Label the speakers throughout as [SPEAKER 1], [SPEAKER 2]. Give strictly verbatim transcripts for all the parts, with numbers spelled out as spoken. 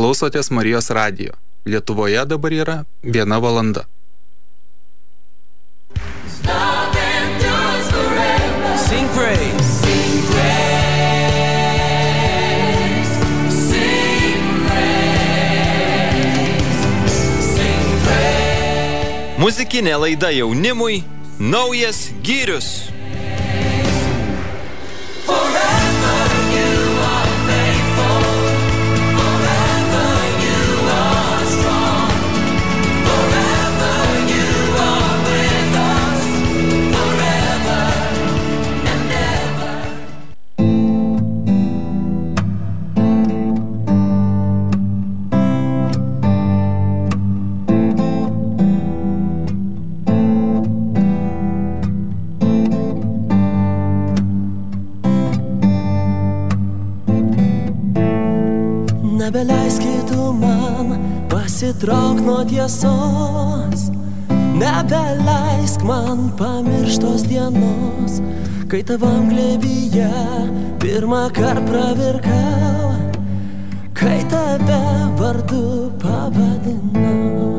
[SPEAKER 1] Klausotės Marijos radijo. Lietuvoje dabar yra viena valanda.
[SPEAKER 2] Sing praise.
[SPEAKER 3] Sing praise. Sing praise. Sing praise.
[SPEAKER 2] Muzikinė laida jaunimui. Naujas gyrius.
[SPEAKER 4] Nebeleiskėtų man pasitrauk nuo tiesos, nebeleisk man pamirštos dienos, kai tavam glėbyje pirmą kart pravirkau, kai tave vardu pavadinau.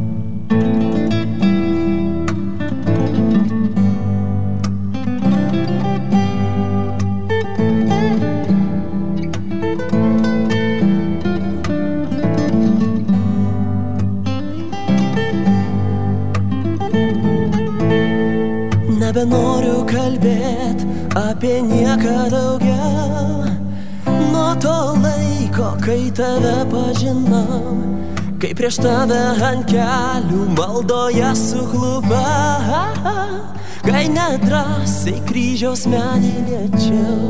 [SPEAKER 4] Nebenoriu kalbėt apie nieką daugiau, nuo to laiko, kai tave pažinau, kai prieš tave ant kelių maldoje suklupau, kai nedrąsiai kryžiaus medį liečiau.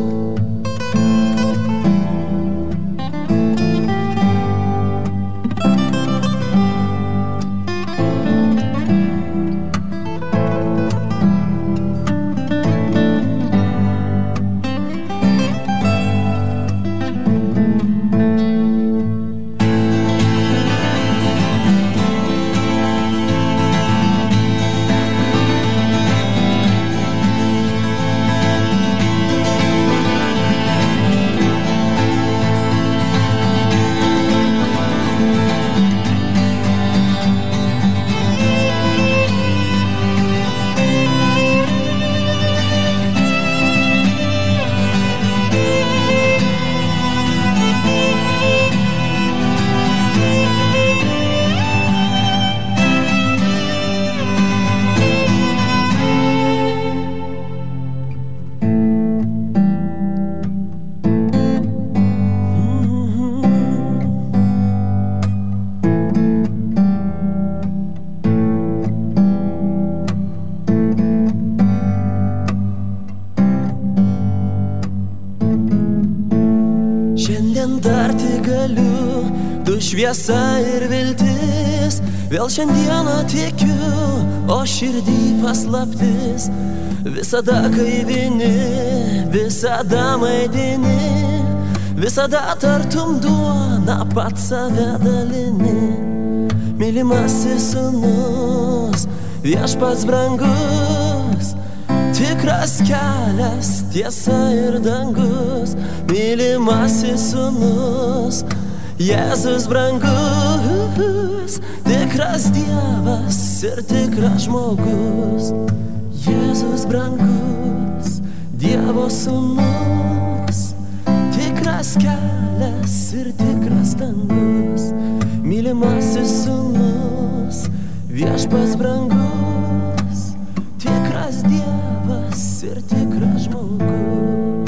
[SPEAKER 4] Šviesa ir viltis, vėl šiandieną tikiu, o širdį paslaptis. Visada gaivini, visada maitini, visada tartum duona pats save dalini. Mylimasis sūnus, viešpats brangus, tikras kelias, tiesa ir dangus. Mylimasis sūnus, Jėzus brangus, tikras Dievas ir tikras žmogus. Jėzus brangus, Dievo sūnus, tikras kelias ir tikras dangus. Mylimasis sūnus, viešpats brangus, tikras Dievas ir tikras žmogus.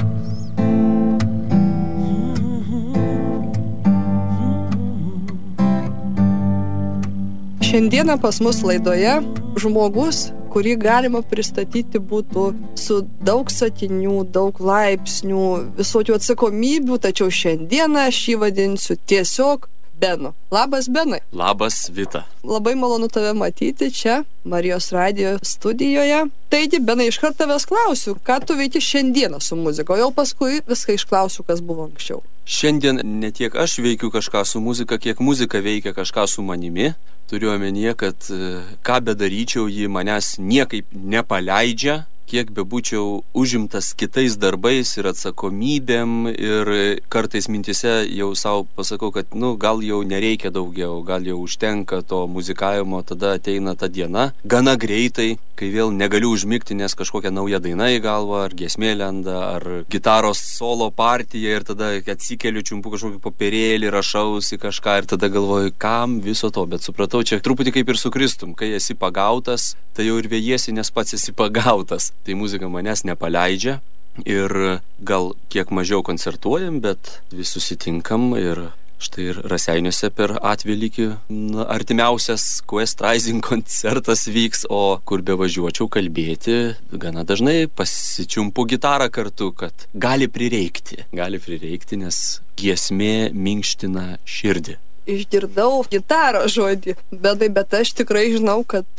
[SPEAKER 5] Šiandieną pas mus laidoje žmogus, kurį galima pristatyti būtų su daug satinių, daug laipsnių, visokių atsakomybių, tačiau šiandieną aš jį vadinsiu tiesiog Benu. Labas, Benai.
[SPEAKER 2] Labas, Vita.
[SPEAKER 5] Labai malonu tave matyti čia, Marijos radijo studijoje. Taigi, Benai, iš karto tavęs klausiu, ką tu veiki šiandieną su muzika, o jau paskui viską išklausiu, kas buvo anksčiau.
[SPEAKER 6] Šiandien ne tiek aš veikiu kažką su muzika, kiek muzika veikia kažką su manimi. Turiu omenyje, kad ką bedaryčiau, ji manęs niekaip nepaleidžia. kiek bebūčiau užimtas kitais darbais ir atsakomybėm ir kartais mintise jau savo pasakau, kad nu, gal jau nereikia daugiau, gal jau užtenka to muzikavimo, tada ateina ta diena, gana greitai, kai vėl negaliu užmigti, nes kažkokia nauja daina į galvą, ar giesmė lenda, ar gitaros solo partija ir tada atsikeliu, čiumpu kažkokį popierėlį, rašausi kažką ir tada galvoju, kam viso to, bet supratau, čia truputį kaip ir su Kristum, kai esi pagautas, tai jau ir vėjiesi, nes pats esi pagautas. Tai muzika manęs nepaleidžia ir gal kiek mažiau koncertuojam, bet vis susitinkam ir štai ir Raseiniuose per Atvelykį artimiausias Quest Rising koncertas vyks, o kur bevažiuočiau kalbėti, gana dažnai pasičiumpu gitarą kartu, kad gali prireikti, gali prireikti, nes giesmė minkština širdį.
[SPEAKER 5] Išgirdau gitarą žodį, bet, bet aš tikrai žinau, kad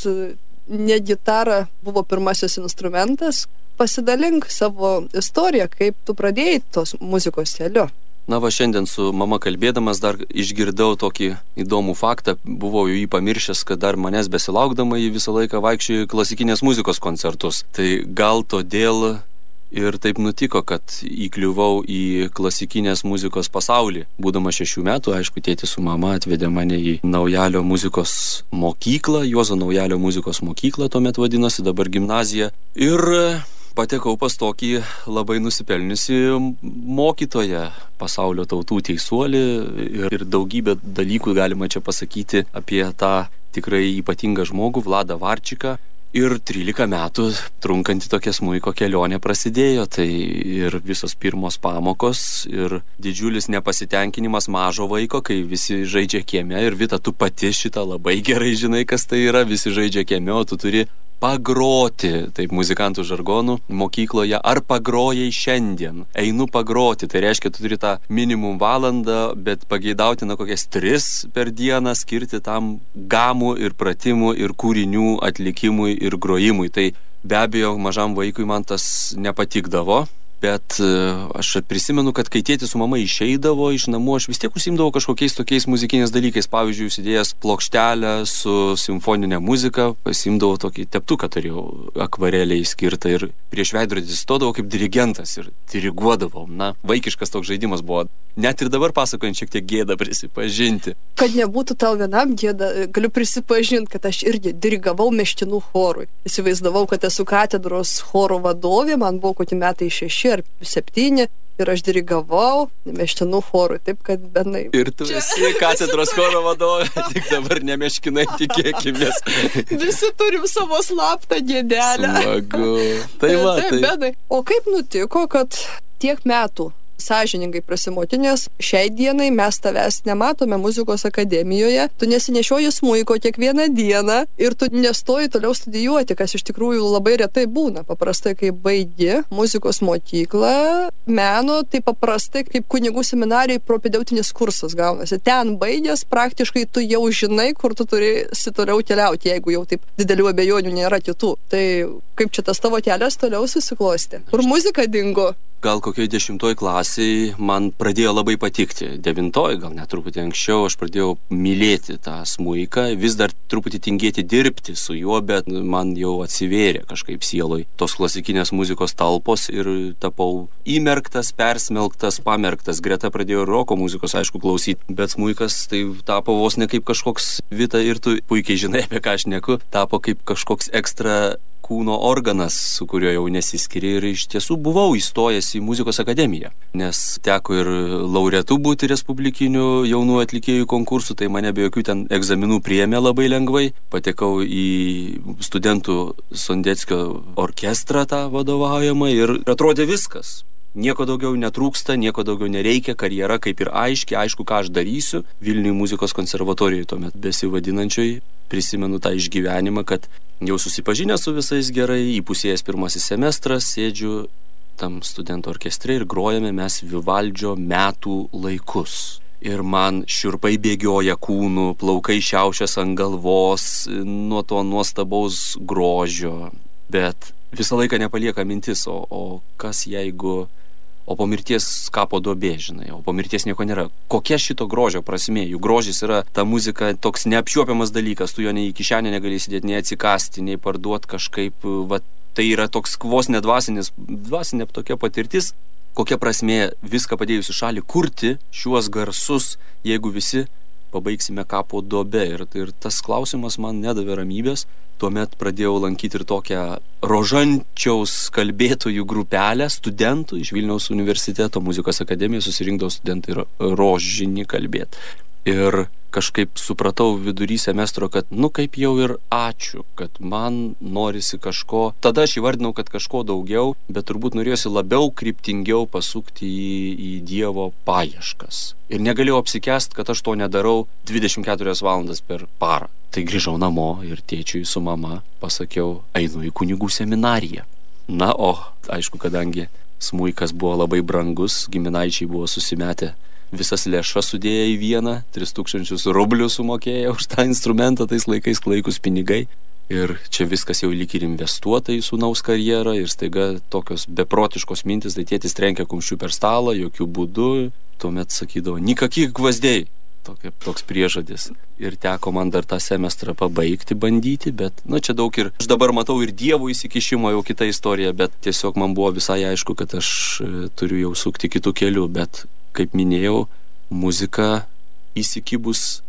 [SPEAKER 5] ne gitara buvo pirmasis instrumentas. Pasidalink savo istoriją, kaip tu pradėjai tos muzikos keliu.
[SPEAKER 6] Na va, šiandien su mama kalbėdamas dar išgirdau tokį įdomų faktą, buvau jį pamiršęs, kad dar manęs besilaukdama jį visą laiką vaikščiojo į klasikinės muzikos koncertus. Tai gal todėl ir taip nutiko, kad įkliuvau į klasikinės muzikos pasaulį. Būdama šešių metų, aišku, tėtis su mama atvedė mane į Naujalio muzikos mokyklą, Juozo Naujalio muzikos mokyklą, tuomet vadinosi, dabar gimnazija. Ir patekau pas tokį labai nusipelniusi mokytoją, pasaulio tautų teisuolį ir, ir daugybę dalykų galima čia pasakyti apie tą tikrai ypatingą žmogų, Vladą Varčiką. Ir trylika metų trunkanti tokia smuiko kelionė prasidėjo, tai ir visos pirmos pamokos ir didžiulis nepasitenkinimas mažo vaiko, kai visi žaidžia kieme ir Vita, tu pati šitą labai gerai žinai, kas tai yra, visi žaidžia kieme, o tu turi pagroti, taip muzikantų žargonų mokykloje, ar pagrojai šiandien, einu pagroti, tai reiškia, tu turi tą minimum valandą, bet pageidautina kokias tris per dieną skirti tam gamų ir pratimų ir kūrinių atlikimui ir grojimui. Tai be abejo, mažam vaikui man tas nepatikdavo. Bet aš prisimenu, kad kai tėtis su mama išeidavo iš namų, aš vis tiek užsiimdavau kažkokiais tokiais muzikiniais dalykais. Pavyzdžiui, užsidėjęs plokštelę su simfoninė muzika, pasiimdavau tokį teptuką, turėjau akvareliai skirtą ir prieš veidrodį stodavau kaip dirigentas ir diriguodavau. Na, vaikiškas toks žaidimas buvo. Net ir dabar pasakojant šiek tiek gėda prisipažinti.
[SPEAKER 5] Kad nebūtų tau vienam gėda, galiu prisipažinti, kad aš irgi dirigavau Meškinų chorui. Įsivaizdavau, kad esu katedros choro vadovė, man buvo kokie metai šeši ar septyni ir aš dirigavau Meškinų chorui, taip kad benai.
[SPEAKER 6] Ir tu čia esi katedros choro vadovė, tik dabar ne Meškinai, tikėkimės.
[SPEAKER 5] Visi turim savo slaptą gėdelę.
[SPEAKER 6] Smagu. Tai va, tai.
[SPEAKER 5] Benai. O kaip nutiko, kad tiek metų sąžiningai prasimotinės, šiai dienai mes tavęs nematome muzikos akademijoje, tu nesinešioji smuiko kiekvieną dieną ir tu nestoji toliau studijuoti, kas iš tikrųjų labai retai būna. Paprastai, kai baigi muzikos mokyklą, meno, tai paprastai kaip kunigų seminarijai propedeutinis kursas gaunasi. Ten baigęs, praktiškai tu jau žinai, kur tu turėsi toliau keliauti, jeigu jau taip didelių abejonių nėra kitų. Tai kaip čia tas tavo kelias toliau susiklosti? Kur muzika dingo?
[SPEAKER 6] Gal kokioj dešimtoj klasiai man pradėjo labai patikti. Devintoj, gal net truputį anksčiau, aš pradėjau mylėti tą smuiką, vis dar truputį tingėti dirbti su juo, bet man jau atsivėrė kažkaip sieloj tos klasikinės muzikos talpos ir tapau įmerktas, persmelktas, pamerktas. Greta pradėjo roko muzikos, aišku, klausyti, bet smuikas tai tapo vos ne kaip kažkoks, Vita, ir tu puikiai žinai, apie ką aš neku, tapo kaip kažkoks ekstra kūno organas, su kuriuo jau nesiskiri ir iš tiesų buvau įstojęs į muzikos akademiją, nes teko ir laureatu būti respublikinių jaunų atlikėjų konkursų, tai mane be jokių ten egzaminų priėmė labai lengvai, patekau į studentų Sondeckio orkestrą tą vadovaujamą ir atrodė viskas. Nieko daugiau netrūksta, nieko daugiau nereikia, karjera kaip ir aiški, aišku, ką aš darysiu. Vilniuje muzikos konservatorijoje tuomet besivadinančioj prisimenu tą išgyvenimą, kad jau susipažinęs su visais gerai, įpusėjęs pirmasis semestras, sėdžiu tam studentų orkestre ir grojame mes Vivaldžio metų laikus. Ir man šiurpai bėgioja kūnų, plaukai šiaušias ant galvos nuo to nuostabaus grožio. Bet visą laiką nepalieka mintis, o, o kas jeigu, o po mirties kapo duobė, žinai, o po mirties nieko nėra. Kokia šito grožio prasmė? Juk grožis yra ta muzika toks neapčiuopiamas dalykas, tu jo nei į kišenę negali įsidėti, nei atsikasti, nei parduoti kažkaip, va, tai yra toks vos nedvasinis, dvasinė tokia patirtis, kokia prasmė viską padėjus į šalį kurti šiuos garsus, jeigu visi pabaigsime kapo duobę. Ir, ir tas klausimas man nedavė ramybės. Tuomet pradėjau lankyti ir tokią rožančiaus kalbėtojų grupelę studentų iš Vilniaus universiteto muzikos akademijos, susirinkdavo studentai ir rožinį kalbėti. Ir kažkaip supratau vidury semestro, kad nu kaip jau ir ačiū, kad man norisi kažko. Tada aš įvardinau, kad kažko daugiau, bet turbūt norėjosi labiau kryptingiau pasukti į, į Dievo paieškas. Ir negalėjau apsikęst, kad aš to nedarau dvidešimt keturias valandas per parą. Tai grįžau namo ir tėčiui su mama pasakiau, einu į kunigų seminariją. Na, o, aišku, kadangi smuikas buvo labai brangus, giminaičiai buvo susimetę visas lėšas sudėję į vieną, tris tūkstančius rublių sumokėjo už tą instrumentą, tais laikais klaikus pinigai. Ir čia viskas jau lyg ir investuota į sūnaus karjerą ir staiga tokios beprotiškos mintis, tai tėtis trenkia kumščių per stalą, jokių būdų. Tuomet sakydavo, nikakyk gvazdėjai, Tokia, toks priežodis. Ir teko man dar tą semestrą pabaigti, bandyti, bet, nu, čia daug ir aš dabar matau ir Dievo įsikišimo, jau kita istorija, bet tiesiog man buvo visai aišku, kad aš turiu jau sukti kitų kelių, bet kaip minėjau, muzika įsikibus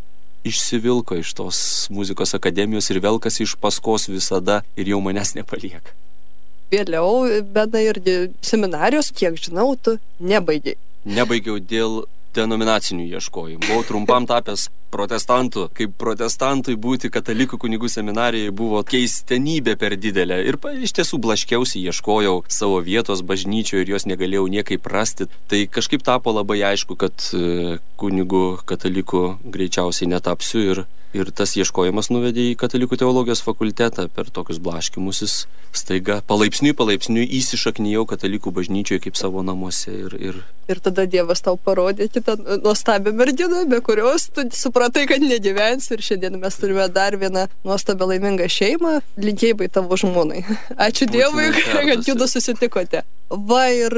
[SPEAKER 6] išsivilko iš tos muzikos akademijos ir velkasi iš paskos visada ir jau manęs nepalieka.
[SPEAKER 5] Vėliau, bet ir seminarijos, kiek žinau, tu nebaigiai.
[SPEAKER 6] Nebaigiau dėl denominacinių ieškojimų. Buvau trumpam tapęs protestantų. Kaip protestantui būti katalikų kunigų seminarijai buvo keistenybė per didelė. Ir iš tiesų blaškiausi, ieškojau savo vietos bažnyčioje ir jos negalėjau niekaip rasti. Tai kažkaip tapo labai aišku, kad kunigų katalikų greičiausiai netapsiu ir, ir tas ieškojimas nuvedė į katalikų teologijos fakultetą. Per tokius blaškimusis staiga palaipsniui, palaipsniui įsišaknijau katalikų bažnyčioje kaip savo namuose. Ir, ir...
[SPEAKER 5] ir tada Dievas tau parodė kitą nuostabią merginą, be kurios tu supratai, kad negyvensi. Ir šiandien mes turime dar vieną nuostabią laimingą šeimą. Linkėjimai tavo žmonai. Ačiū Dievui, kad judu susitikote. Va ir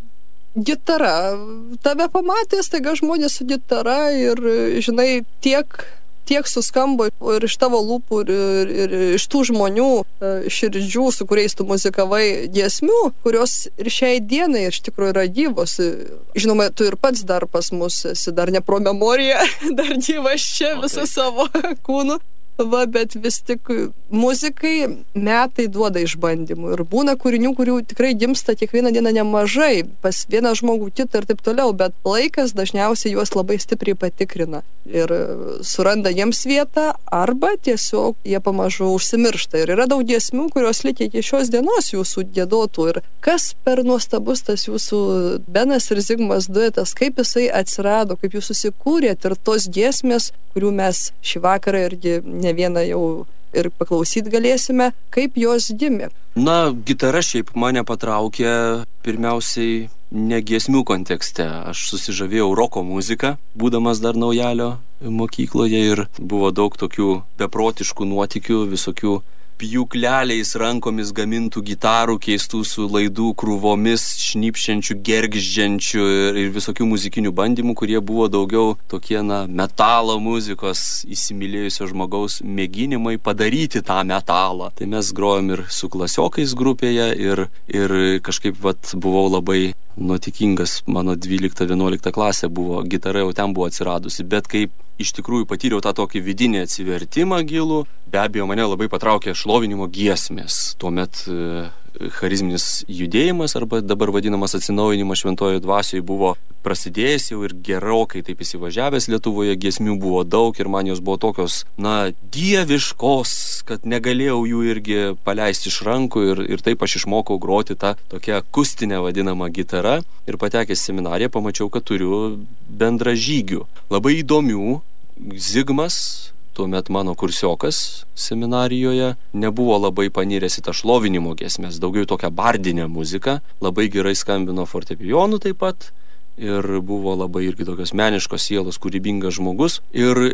[SPEAKER 5] gitara. Tave pamatė, staiga žmonės su gitara ir, žinai, tiek... tiek suskambo ir iš tavo lūpų, ir, ir, ir iš tų žmonių širdžių, su kuriais tu muzikavai giesmių, kurios ir šiai dienai iš tikrųjų yra gyvos. Žinoma, tu ir pats dar pas mus esi, dar ne pro memoriją, dar gyvas čia visą savo kūnu. Va, bet vis tik muzikai metai duoda išbandymų ir būna kūrinių, kurių tikrai gimsta kiekvieną dieną nemažai, pas vieną žmogų kitą ir taip toliau, bet laikas dažniausiai juos labai stipriai patikrina ir suranda jiems vietą arba tiesiog jie pamažu užsimiršta. Ir yra daug giesmių, kurios likia iki šios dienos jūsų giedotų. Ir kas per nuostabus tas jūsų Benas ir Zigmas duetas, kaip jisai atsirado, kaip jūs susikūrėt ir tos giesmės, kurių mes šį vakarą irgi ne vieną jau ir paklausyti galėsime, kaip jos gimė.
[SPEAKER 6] Na, gitara šiaip mane patraukė pirmiausiai ne giesmių kontekste. Aš susižavėjau roko muziką, būdamas dar naujalio mokykloje ir buvo daug tokių beprotiškų nuotykių, visokių pjūkleliais rankomis gamintų gitarų, keistų su laidų krūvomis, šnypščiančių, gergždžiančių ir, ir visokių muzikinių bandymų, kurie buvo daugiau tokie, na, metalo muzikos įsimylėjusio žmogaus mėginimai padaryti tą metalą. Tai mes grojom ir su klasiokais grupėje ir, ir kažkaip vat buvau labai nuotikingas, mano dvylikta vienuolikta klasė buvo, gitara jau ten buvo atsiradusi, bet kaip iš tikrųjų patyriau tą tokį vidinį atsivertimą gilų, be abejo mane labai patraukė šlovinimo giesmės. Tuomet e, charizminis judėjimas arba dabar vadinamas atsinaujinimas šventojoje dvasioje buvo prasidėjęs jau ir gerokai taip įsivažiavęs Lietuvoje, giesmių buvo daug ir man jos buvo tokios, na, dieviškos, kad negalėjau jų irgi paleisti iš rankų ir, ir taip aš išmokau groti tą tokią akustinę vadinamą gitarą ir patekęs seminariją pamačiau, kad turiu bendražygių. Labai įdomių. Zigmas, tuomet mano kursiokas seminarijoje, nebuvo labai paniręs į tą šlovinimo giesmės, daugiau tokią bardinę muziką, labai gerai skambino fortepijonu taip pat ir buvo labai irgi tokios meniškos sielos, kūrybingas žmogus. Ir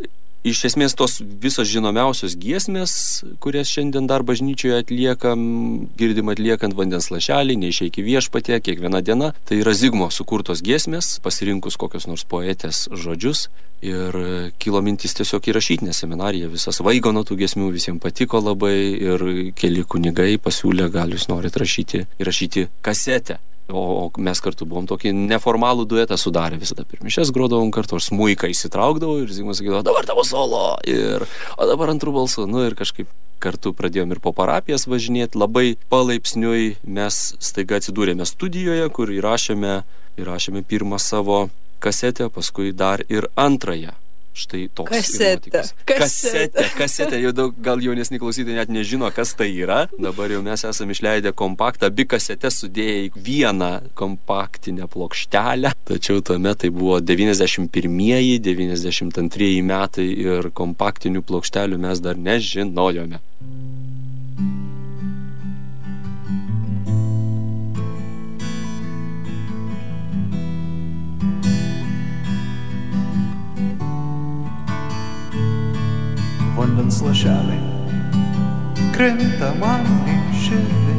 [SPEAKER 6] iš esmės tos visos žinomiausios giesmės, kurias šiandien dar bažnyčioje atliekam, girdim atliekant vandens lašelį, neišeik į viešpatį, kiekviena diena, tai yra Zigmo sukurtos giesmės, pasirinkus kokios nors poetės žodžius. Ir kilo mintis tiesiog įrašyti, nes seminarija visas vaigo nuo tų giesmių, visiems patiko labai ir keli kunigai pasiūlė, gal jūs norit rašyti, įrašyti kasetę. O, o mes kartu buvom tokį neformalų duetą sudarę, visada per mišias grodavom kartu, aš smuiką įsitraukdavau ir Zigmas sakydavo, dabar tavo solo, ir, o dabar antrų balsų, nu ir kažkaip kartu pradėjom ir po parapijas važinėti, labai palaipsniui mes staiga atsidūrėme studijoje, kur įrašėme, įrašėme pirmą savo kasetę, paskui dar ir antrąją. Štai toks.
[SPEAKER 5] Kasetė.
[SPEAKER 6] Kasetė. Kasetė. Jau daug, gal jaunesni klausytojai net nežino, kas tai yra. Dabar jau mes esame išleidę kompaktą, abi kasetės sudėję į vieną kompaktinę plokštelę. Tačiau tuomet tai buvo devyniasdešimt pirmieji, devyniasdešimt antrieji metai ir kompaktinių plokštelių mes dar nežinojome.
[SPEAKER 7] Vandens lašeliai krinta man į širdį,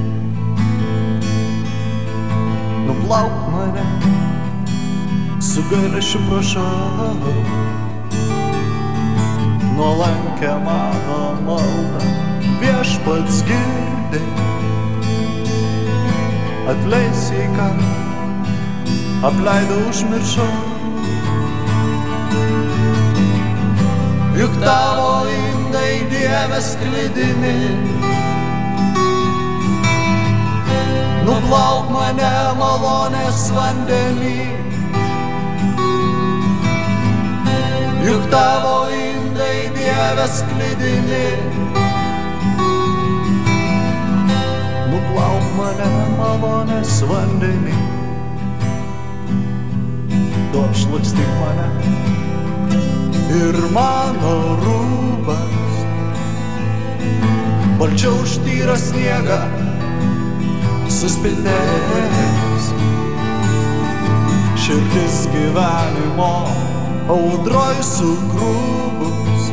[SPEAKER 7] nuplauk mane, su gailesčiu prašau, nuolankę mano maldą viešpats girdi, atleisi, ką apleidau, užmiršau. Juk tavo indai, Dieve, sklidini, nuplauk mane malonės vandenį. Juk tavo indai, Dieve, sklidini, nuplauk mane malonės vandenį. Tu apšlakstyk mane ir mano rūbas balčiau už tyrą sniegą suspindės. Širdis gyvenimo audroj sugrūbus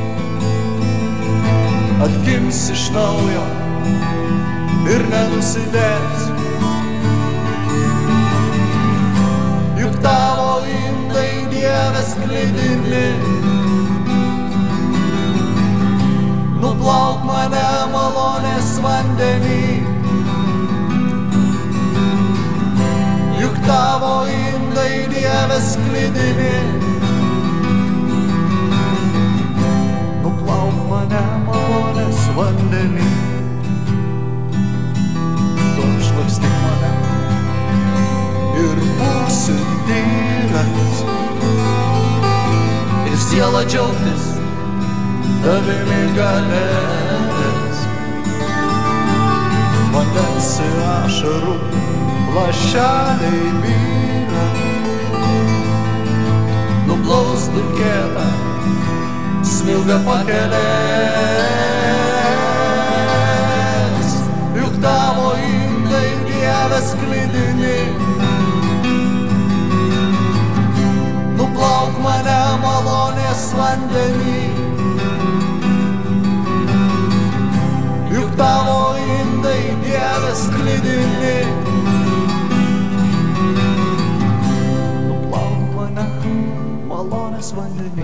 [SPEAKER 7] atgims iš naujo ir nenusidės. Juk tavo indai, Dieve, sklidini, nuplauk mane malonės vandenį. Juk tavo indai, Dieve, sklidini, nuplauk mane malonės vandenį. Tu apšlakstyk mane ir būsi tyras, ir siela džiaugtis tavimi galės. Vandens ir ašarų lašeliai byra, nuplaus dulkėtą smilga pakelės. Juk tavo indai, Dieve, sklidini, nuplauk mane malonės vandenį. Juk tavo indai, Dieve, sklidini, nuplauk mane malonės vandenį.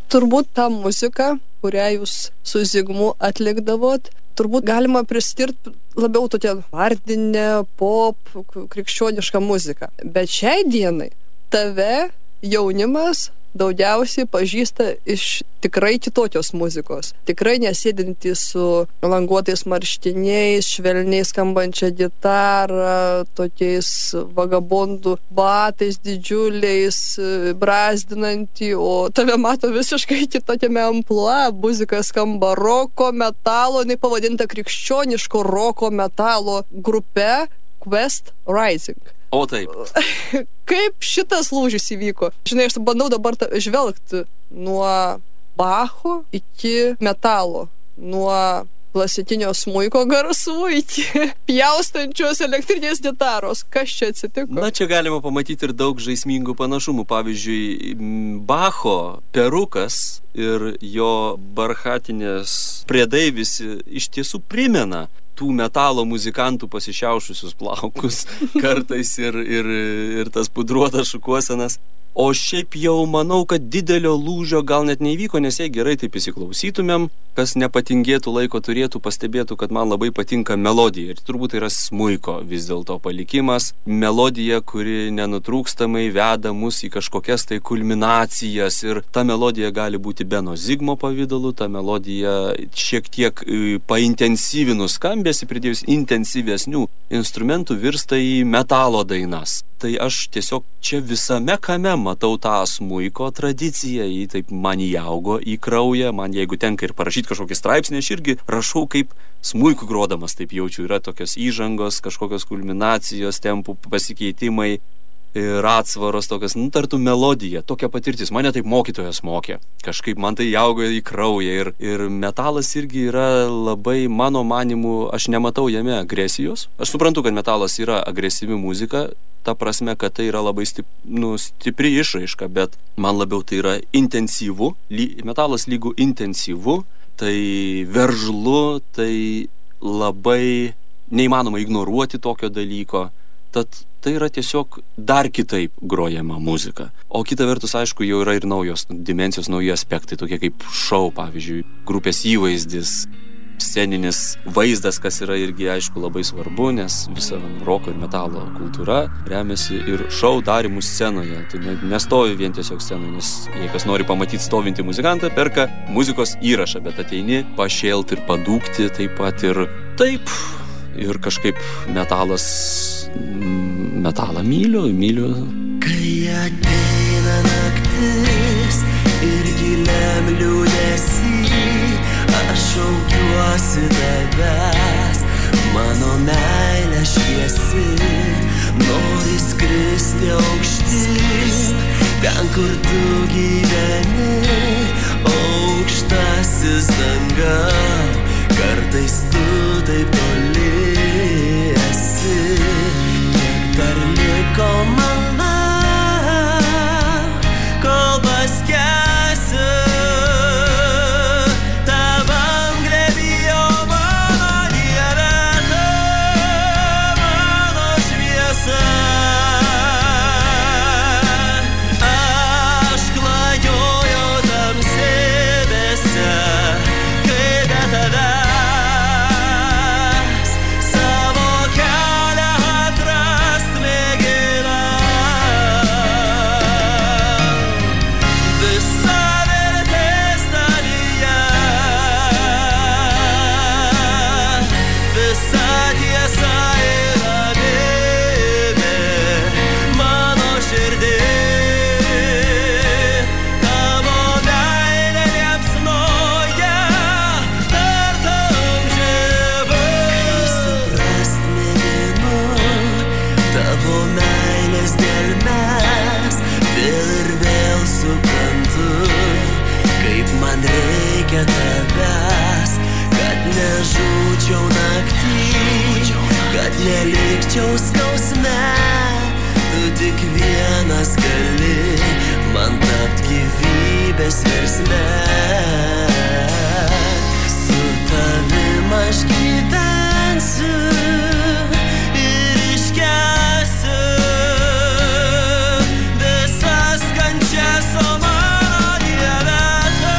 [SPEAKER 5] turbūt tą muziką, kurią jūs su Zigmu atlikdavot, turbūt galima priskirti labiau tokia vardinė, pop, krikščioniška muzika. Bet šiai dienai tave jaunimas daugiausiai pažįsta iš tikrai kitokios muzikos. Tikrai nesėdinti su languotais marškiniais, švelniai skambančia gitara, tokiais vagabondų batais didžiuliais, brazdinantį, o tave mato visiškai kitokiame amplua. Muzika skamba roko metalo, nepavadinta krikščioniško roko metalo grupe Quest Rising.
[SPEAKER 6] O taip.
[SPEAKER 5] Kaip šitas lūžis įvyko? Žinai, aš bandau dabar žvelgti nuo Bacho iki metalo, nuo klasikinio smuiko garsų iki pjaustančios elektrinės gitaros. Kas čia atsitiko?
[SPEAKER 6] Na, čia galima pamatyti ir daug žaismingų panašumų. Pavyzdžiui, Bacho perukas ir jo barchatinės priedai visi iš tiesų primena tų metalo muzikantų pasišiaušusius plaukus kartais ir, ir, ir tas pudruotas šukuosenas. O šiaip jau manau, kad didelio lūžio gal net neįvyko, nes jei gerai taip įsiklausytumėm, kas nepatingėtų laiko turėtų, pastebėtų, kad man labai patinka melodija. Ir turbūt tai yra smuiko vis dėlto palikimas. Melodija, kuri nenutrūkstamai veda mus į kažkokias tai kulminacijas. Ir ta melodija gali būti Beno Zigmo pavidalu, ta melodija šiek tiek paintensyvinus skambėsi, pridėjus intensyvesnių instrumentų virsta į metalo dainas. Tai aš tiesiog čia visame kame matau tą smuiko tradiciją, jį taip man įaugo į kraują, man jeigu tenka ir parašyti kažkokį straipsnį, aš irgi rašau kaip smuiku grodamas, taip jaučiu, yra tokios įžangos, kažkokios kulminacijos, tempų pasikeitimai ir atsvaros tokios, nu, tartų melodija, tokia patirtis, mane taip mokytojas mokė, kažkaip man tai įaugo į kraują ir, ir metalas irgi yra labai, mano manimu, aš nematau jame agresijos, aš suprantu, kad metalas yra agresyvi muzika, ta prasme, kad tai yra labai stip, nu, stipri išraiška, bet man labiau tai yra intensyvu, ly, metalas lygų intensyvu, tai veržlu, tai labai neįmanoma ignoruoti tokio dalyko, tad tai yra tiesiog dar kitaip grojama muzika. O kita vertus, aišku, jau yra ir naujos dimensijos, nauji aspektai, tokie kaip šou, pavyzdžiui, grupės įvaizdis, sceninis vaizdas, kas yra irgi, aišku, labai svarbu, nes visa roko ir metalo kultūra remiasi ir šou darimų scenoje. Tu nestovi vien tiesiog scenoje, nes jei kas nori pamatyti stovintį muzikantą, perka muzikos įrašą, bet ateini pašėlti ir padūkti taip pat ir taip. Ir kažkaip metalas, metalą myliu, myliu.
[SPEAKER 4] Kai ateina naktis ir giliam liūdesy, aš šaukiuosi tavęs, mano meilė šviesi, nori skristi aukštyn, ten kur tu gyveni, aukštasis dangau, kartais tu taip toli esi, kiek dar liko man, kol paskęsiu tavam glėbyje, mano Dieve, tu mano šviesa. Aš klajoju tamsybėse, kai be tavęs tavęs, kad nežūčiau naktį, kad nelikčiau skausme, tu tik vienas gali man tapt gyvybės versme. Su tavim aš gyvensiu ir iškęsiu visas kančias, o mano Dieve,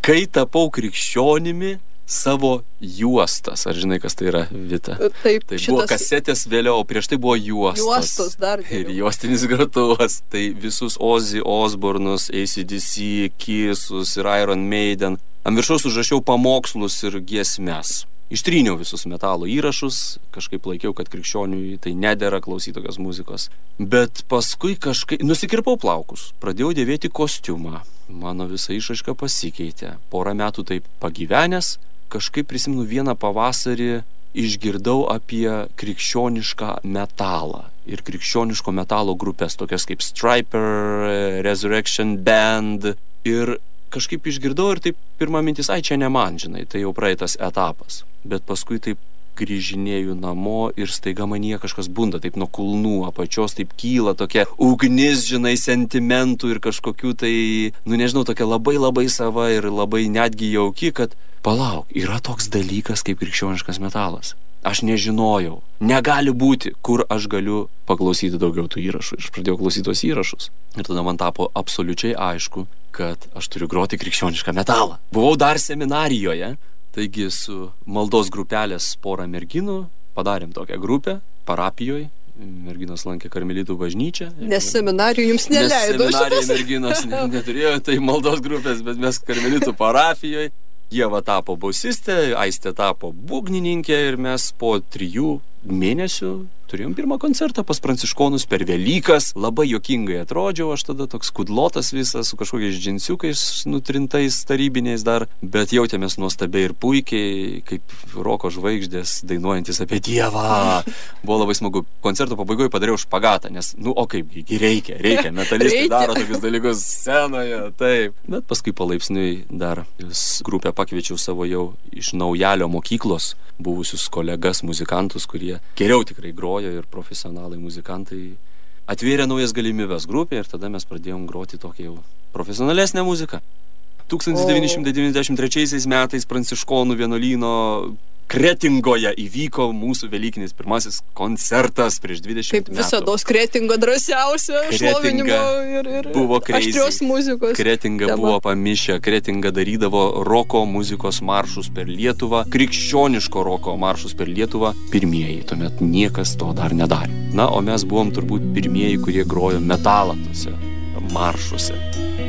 [SPEAKER 6] kai tapau krikščionimi, savo juostas. Ar žinai, kas tai yra, Vita?
[SPEAKER 5] Taip,
[SPEAKER 6] tai
[SPEAKER 5] šitas...
[SPEAKER 6] buvo kasetės vėliau, prieš tai buvo juostas.
[SPEAKER 5] Juostas dar.
[SPEAKER 6] Ir juostinis grotuvas. Tai visus Ozzy Osbourne'us, A C D C, Kissus ir Iron Maiden. Ant viršaus užrašiau pamokslus ir giesmes. Ištryniau visus metalo įrašus, kažkaip laikiau, kad krikščioniui tai nedera klausyti tokios muzikos. Bet paskui kažkaip nusikirpau plaukus, pradėjau dėvėti kostiumą. Mano visa išraiška pasikeitė. Porą metų taip pagyvenęs, kažkaip prisimenu vieną pavasarį išgirdau apie krikščionišką metalą ir krikščioniško metalo grupės, tokias kaip Striper, Resurrection Band. Ir kažkaip išgirdau ir taip pirma mintis, ai čia ne man, žinai, tai jau praeitas etapas. Bet paskui taip grįžinėju namo ir staiga manyje kažkas bunda, taip nuo kulnų apačios, taip kyla tokia ugnis, žinai, sentimentų ir kažkokių tai, nu nežinau, tokia labai labai sava ir labai netgi jauki, kad palauk, yra toks dalykas kaip krikščioniškas metalas. Aš nežinojau, negali būti, kur aš galiu paklausyti daugiau tų įrašų. Ir aš pradėjau klausyti tos įrašus. Ir tada man tapo absoliučiai aišku, kad aš turiu groti krikščionišką metalą. Buvau dar seminarijoje, taigi su maldos grupelės porą merginų padarėm tokią grupę parapijoje. Merginos lankė karmelitų bažnyčią.
[SPEAKER 5] Nes seminarijų jums neleido.
[SPEAKER 6] Nes seminarijai merginos neturėjo, tai maldos grupės, bet mes karmelitų parapijoje. Ieva tapo bosistė, Aistė tapo būgnininkė ir mes po trijų mėnesių turėjom pirmą koncertą pas pranciškonus per Velykas. Labai juokingai atrodžiau, aš tada toks kudlotas visas, su kažkokiais džinsiukais nutrintais tarybiniais dar, bet jautėmės nuostabiai ir puikiai, kaip roko žvaigždės dainuojantis apie Dievą. Buvo labai smagu. Koncerto pabaigoje padariau špagatą, nes, nu, o kaipgi, reikia, reikia, metalistai daro tokius dalykus scenoje, taip. Bet paskui palaipsniui dar grupę pakviečiau savo jau iš Naujalio mokyklos buvusius kolegas, muzikantus, kurie geriau tikrai grojo ir profesionalai muzikantai. Atvėrė naujas galimybės grupė ir tada mes pradėjom groti tokią jau profesionalesnę muziką. tūkstantis devyni šimtai devyniasdešimt trečiaisiais metais Pranciškonų vienuolyno Kretingoje įvyko mūsų velykinis pirmasis koncertas prieš dvidešimt
[SPEAKER 5] Kaip
[SPEAKER 6] metų.
[SPEAKER 5] Kaip visados Kretinga drąsiausio šlovinimo ir, ir
[SPEAKER 6] buvo
[SPEAKER 5] aštrios muzikos.
[SPEAKER 6] Kretinga tema. Buvo pamišę, Kretinga darydavo roko muzikos maršus per Lietuvą, krikščioniško roko maršus per Lietuvą, pirmieji, tuomet niekas to dar nedarė. Na, o mes buvom turbūt pirmieji, kurie grojo metalą tuose maršuose.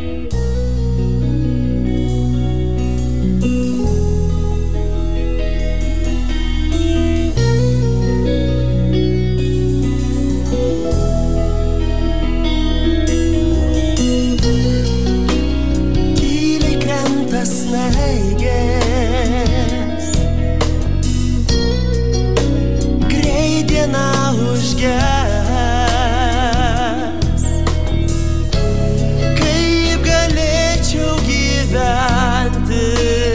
[SPEAKER 4] snaigės, greit diena užges. Kaip galėčiau gyventi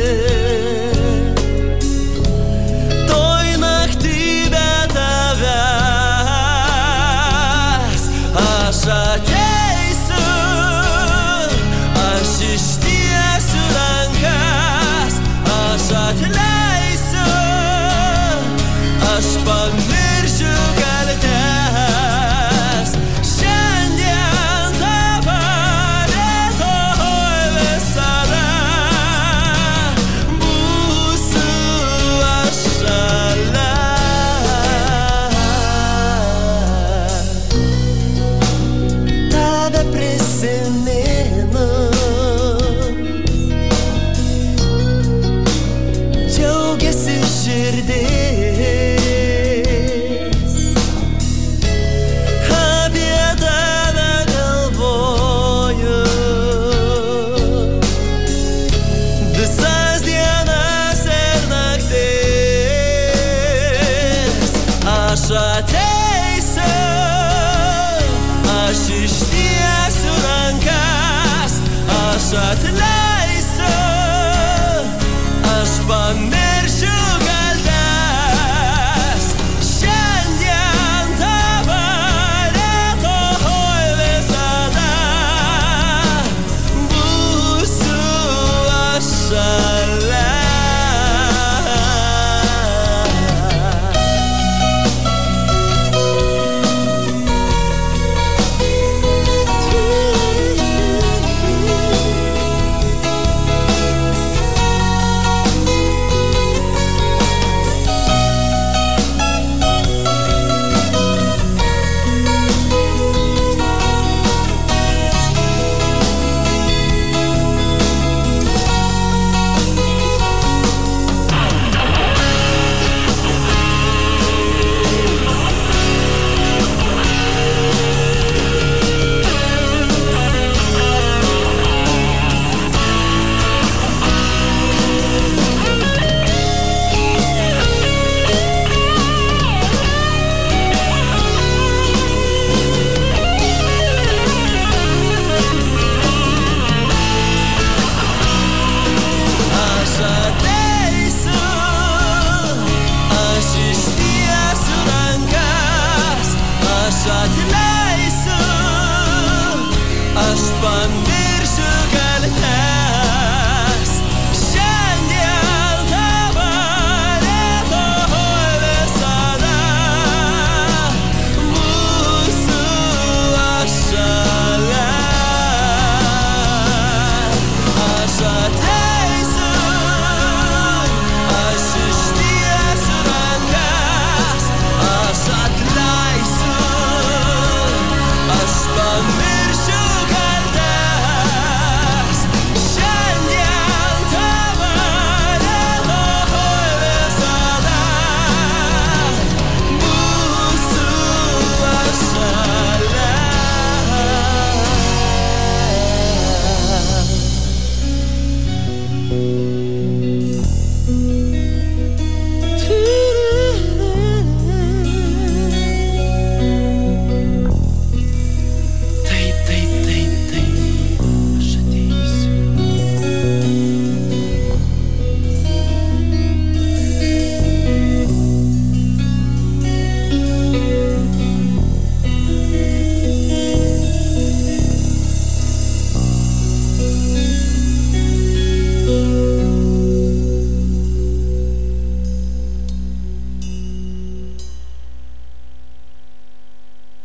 [SPEAKER 4] toj naktį be tavęs? Aš ateisiu, aš ištiesiu rankas, aš atleisiu, aš pamiršiu kaltes. Šiandien dabar rytoj visada būsiu aš šalia. Tave prisimenu, džiaugiasi širdis, apie tave galvoju visas dienas ir naktis. Aš ateisiu, aš ištiesiu rankas, aš atleisiu, aš pamiršiu kaltes. Šiandien dabar rytoj visada būsiu aš šalia.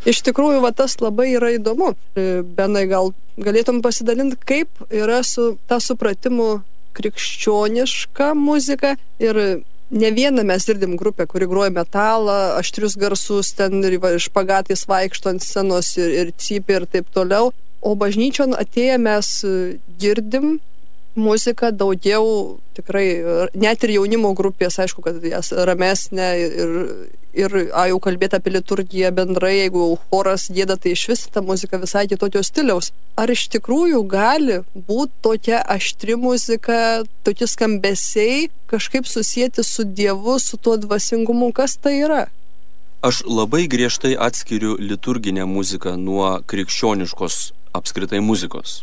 [SPEAKER 5] Iš tikrųjų, va, tas labai yra įdomu. Benai, gal galėtum pasidalinti, kaip yra su ta supratimu krikščioniška muzika ir ne vieną mes girdim grupę, kuri groja metalą, aštrius garsus, ten ir špagatais vaikšto ant scenos ir, ir cypia ir taip toliau. O bažnyčion atėję mes girdim muziką daugiau, tikrai, net ir jaunimo grupės, aišku, kad jas ramesnė ir, ir a, jau kalbėti apie liturgiją bendrai, jeigu choras gieda, tai iš vis ta muzika visai kitokio stiliaus. Ar iš tikrųjų gali būti tokia aštri muzika, tokie skambesiai kažkaip susijęti su Dievu, su tuo dvasingumu? Kas tai yra?
[SPEAKER 6] Aš labai griežtai atskiriu liturginę muziką nuo krikščioniškos apskritai muzikos.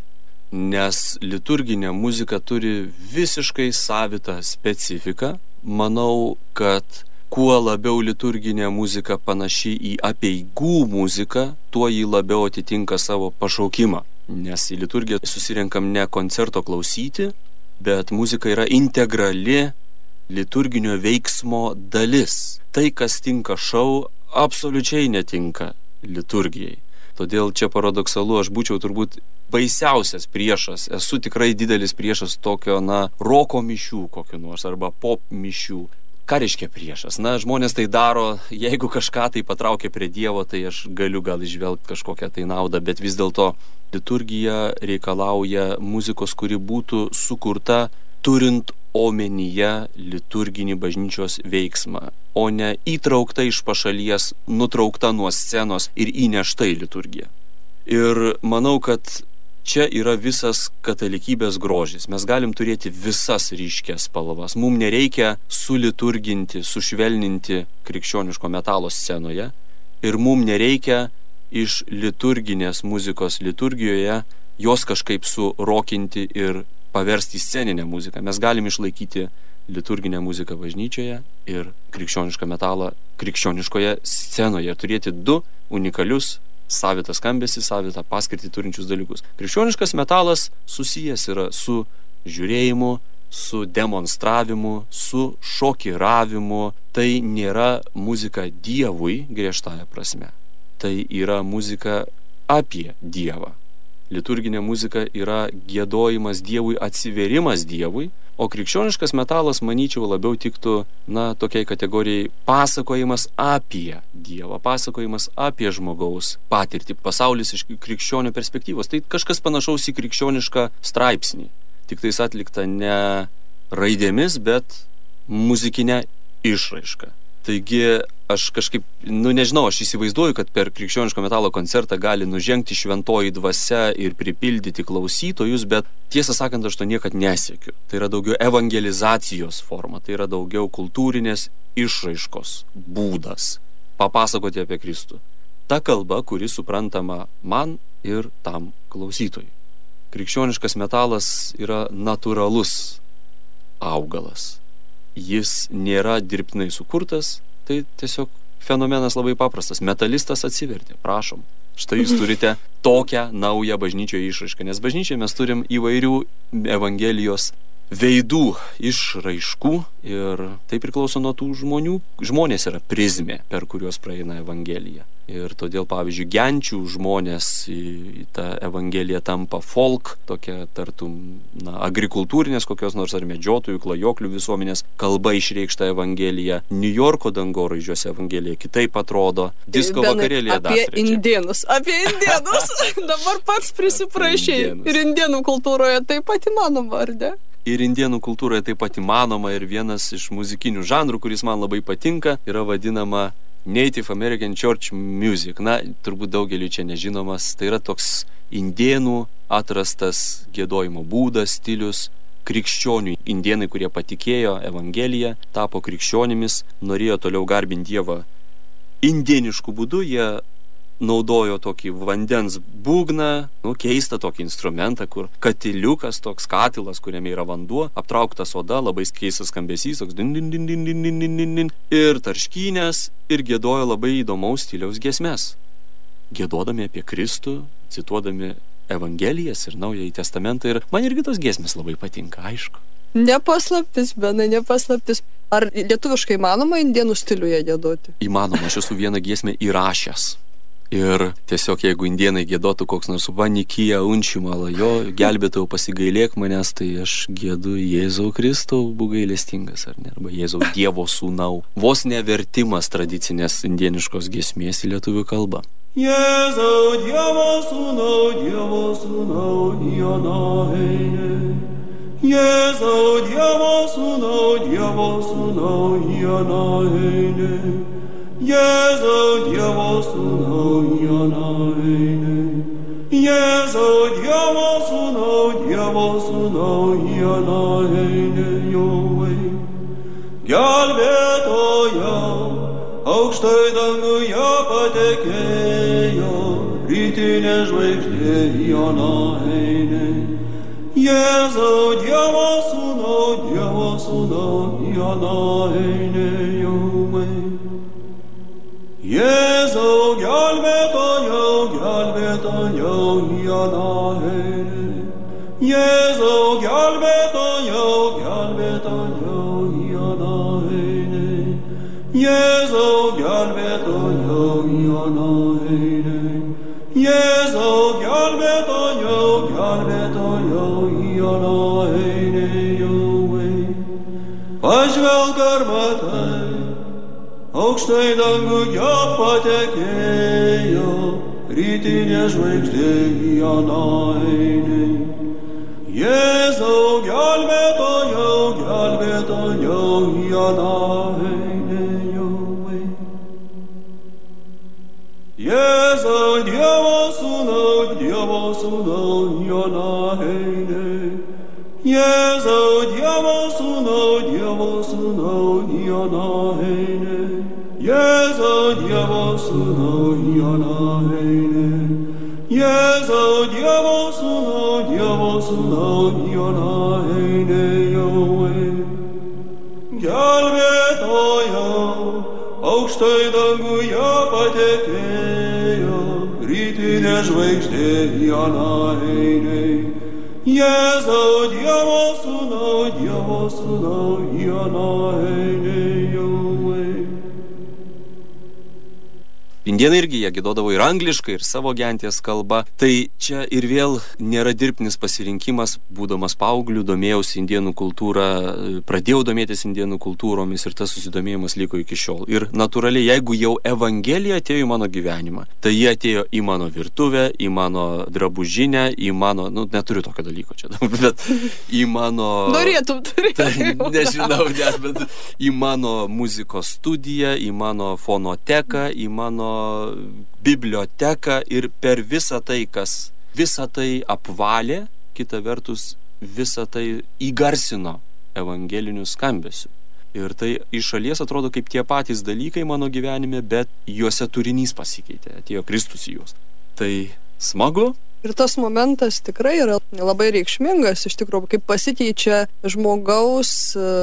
[SPEAKER 6] Nes liturginė muzika turi visiškai savitą specifiką. Manau, kad kuo labiau liturginė muzika panaši į apeigų muziką, tuo jį labiau atitinka savo pašaukimą. Nes į liturgiją susirenkam ne koncerto klausyti, bet muzika yra integrali liturginio veiksmo dalis. Tai, kas tinka šou, absoliučiai netinka liturgijai. Todėl čia paradoksalu, aš būčiau turbūt baisiausias priešas, esu tikrai didelis priešas tokio, na, roko mišių kokiu nors, arba pop mišių. Ką reiškia priešas? Na, žmonės tai daro, jeigu kažką tai patraukia prie Dievo, tai aš galiu gal išvelgti kažkokią tai naudą, bet vis dėlto liturgija reikalauja muzikos, kuri būtų sukurta turint omenyje liturginį bažnyčios veiksmą, o ne įtraukta iš pašalies, nutraukta nuo scenos ir įnešta į liturgiją. Ir manau, kad čia yra visas katalikybės grožis. Mes galim turėti visas ryškias spalvas. Mums nereikia suliturginti, sušvelninti krikščioniško metalo scenoje ir mums nereikia iš liturginės muzikos liturgijoje jos kažkaip surokinti ir paversti sceninę muziką. Mes galim išlaikyti liturginę muziką bažnyčioje ir krikščionišką metalą krikščioniškoje scenoje. Turėti du unikalius savitą skambesį, savitą paskirtį turinčius dalykus. Krikščioniškas metalas susijęs yra su žiūrėjimu, su demonstravimu, su šokiravimu. Tai nėra muzika Dievui griežtąja prasme. Tai yra muzika apie Dievą. Liturginė muzika yra giedojimas Dievui, atsiverimas Dievui, o krikščioniškas metalas, manyčiau, labiau tiktų, na, tokiai kategorijai pasakojimas apie Dievą, pasakojimas apie žmogaus patirtį, pasaulis iš krikščionių perspektyvos. Tai kažkas panašaus į krikščionišką straipsnį, tik tais atlikta ne raidėmis, bet muzikinė išraiška. Taigi aš kažkaip, nu nežinau, aš įsivaizduoju, kad per krikščioniško metalo koncertą gali nužengti šventoji dvasia ir pripildyti klausytojus, bet tiesą sakant, aš to niekad nesiekiu. Tai yra daugiau evangelizacijos forma, tai yra daugiau kultūrinės išraiškos būdas papasakoti apie Kristų. Ta kalba, kuri suprantama man ir tam klausytojui. Krikščioniškas metalas yra natūralus augalas. Jis nėra dirbtinai sukurtas, tai tiesiog fenomenas labai paprastas. Metalistas atsivertė, prašom. Štai jūs turite tokią naują bažnyčioje išraišką, nes bažnyčioje mes turim įvairių Evangelijos veidų išraiškų ir tai priklauso nuo tų žmonių. Žmonės yra prizmė, per kuriuos praeina Evangelija. Ir todėl, pavyzdžiui, genčių žmonės į, į tą Evangeliją tampa folk, tokia tartum, na, agrikultūrinės kokios nors ar medžiotojų, klajoklių visuomenės kalba išreikšta Evangelija. Niujorko dangoraižiuose Evangelija kitaip atrodo. Disko vakarėlėje dar trečia.
[SPEAKER 5] Apie indėnus. Apie indėnus. Dabar pats prisiprašei. Ir indėnų kultūroje taip pat įmanoma, ar ne?
[SPEAKER 6] Ir indėnų kultūroje taip pat įmanoma, ir vienas iš muzikinių žanrų, kuris man labai patinka, yra vadinama Native American Church Music. Na, turbūt daugeliu čia nežinomas. Tai yra toks indėnų atrastas giedojimo būdas, stilius. Krikščionių indėnai, kurie patikėjo Evangeliją, tapo krikščionimis, norėjo toliau garbinti Dievą indėniškų būdų. Jie naudojo tokį vandens būgną, nu, keistą tokį instrumentą, kur katiliukas, toks katilas, kuriame yra vanduo, aptrauktas oda, labai keistas skambesys, toks din din din din din din din din din, ir tarškynės, ir giedojo labai įdomaus stiliaus giesmes. Giedodami apie Kristų, cituodami Evangelijas ir Naująjį Testamentą, ir man irgi tos giesmės labai patinka, aišku.
[SPEAKER 5] Nepaslaptis, Benai, nepaslaptis. Ar lietuviškai įmanoma indėnų stiliuje giedoti?
[SPEAKER 6] Įmanoma, aš esu vieną giesmę įrašęs. Ir tiesiog jeigu indienai gėdotų koks nors vanikija unčimala, jo gelbėtojau pasigailėk manęs, tai aš gėdu Jėzau Kristau, būk gailestingas, ar ne, arba Jėzau Dievo sūnau. Vos nevertimas tradicinės indieniškos giesmės į lietuvių kalbą.
[SPEAKER 4] Jėzau Dievo sūnau, Dievo sūnau, Jonaheine. Jėzau Dievo sūnau, Dievo sūnau, Jonaheine. Jėzau Dievo sūnau, Jonaheine. Jėzau Dievo sūnau, Dievo sūnau, Jonaheine, Jovai. Gelbėtojau, aukštai danguje patekėjo, rytinė žvaigždė Jonaheine. Jėzau Dievo sūnau, Dievo sūnau, Jonaheine, Jovai. Jėzau gelbėtojau, gelbėtojau, Jonaheine. Jėzau gelbėtojau, gelbėtojau, Jonaheine. Jėzau gelbėtojau, Jonaheine. Jėzau gelbėtojau, gelbėtojau, Jonaheine, Jovai. Pažvelk ar matai, aukštai danguje patekėjo, rytinė žvaigždė Jonaheine. Jėzau gelbėtojau, gelbėtojau, Jonaheine, Jovai. Jėzau Dievo sūnau, Dievo sūnau, Jonaheine. Jėzau Dievo sūnau, Dievo sūnau, Jonaheine. Jėzau Dievo sūnau, Jonaheine. Jėzau Dievo sūnau, Dievo sūnau, Jonaheine, Jovai. Gelbėtojau, aukštai danguje patekėjo, rytinė žvaigždė Jonaheine. Jėzau Dievo sūnau, Dievo sūnau, Jonaheine, Jovai.
[SPEAKER 6] Indienai irgi jie giedodavo ir angliškai, ir savo genties kalba. Tai čia ir vėl nėra dirbtinis pasirinkimas. Būdamas paaugliu, domėjausi indienų kultūrą, pradėjau domėtis indienų kultūromis ir tas susidomėjimas liko iki šiol. Ir natūraliai, jeigu jau Evangelija atėjo į mano gyvenimą, tai jie atėjo į mano virtuvę, į mano drabužinę, į mano, nu, neturiu tokio dalyko čia, bet į mano...
[SPEAKER 5] Norėtum turėti.
[SPEAKER 6] Tai, nežinau, net, bet į mano muzikos studiją, į mano fonoteką, į mano biblioteką ir per visą tai, kas visą tai apvalė, kita vertus visą tai įgarsino evangelinių skambesių. Ir tai iš šalies atrodo kaip tie patys dalykai mano gyvenime, bet juose turinys pasikeitė, atėjo Kristus į juos. Tai smagu.
[SPEAKER 5] Ir tas momentas tikrai yra labai reikšmingas, iš tikrųjų, kaip pasikeičia žmogaus